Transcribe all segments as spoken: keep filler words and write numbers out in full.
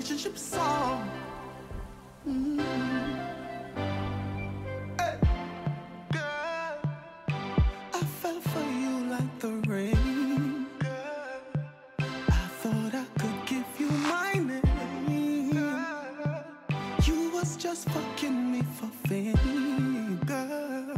relationship song. Mm. Hey. Girl, I fell for you like the rain. Girl, I thought I could give you my name. Girl, you was just fucking me for fame. Girl,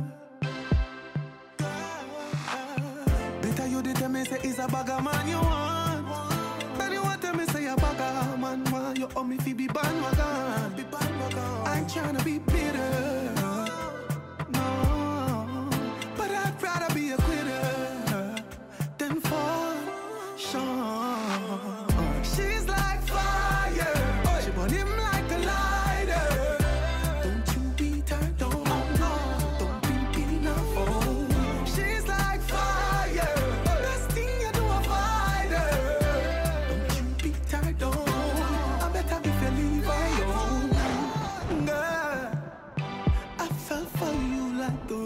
better you did tell me say it's a bagger man you want. Then you want tell me say a bagger man want. You owe me fi be bandwagon. I ain't tryna be bitter, no, but I'd rather be a quitter than for sure. She's like fire, she burn him like a lighter. Don't you beat her, don't, don't be enough. Oh, she's like fire, best thing you do a fighter. Don't you beat her, don't. I better if you leave her alone. Girl, I fell for you like the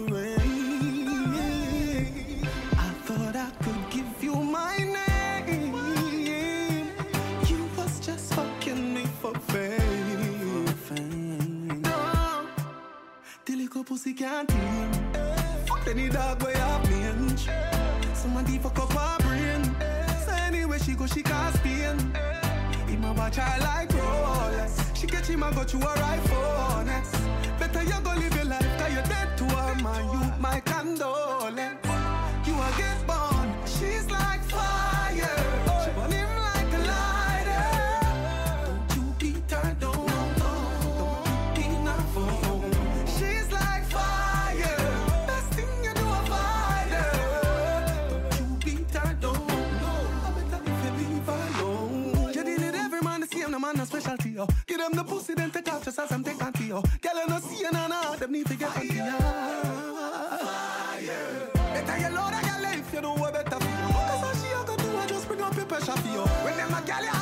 rain. I thought I could give you my name. You was just fucking me for fame. No, the little pussy can't team. Fuck any dog way up range. Somebody fuck up her brain. So anyway she go, she can't spin. He ma watch her like Rolex. She get him and go to her iPhone X. Better you go live your life, cause you're dead to her, man. You my condolence. You a get born. She's like fire, she burn him like a lighter. Don't you beat her, don't, don't be enough. She's like fire, best thing you do a fighter. Don't you beat her, don't. I better if you leave her alone. You did it every man the same, no man no specialty, yo. Give them the pussy, then take off just as I'm taking to you. Girl, you no see you, no, no, them need to get onto you. Fire. Better you load of your life, you know what better for you. Cause all she a go do, I just bring up your pressure for you. When them a girl, you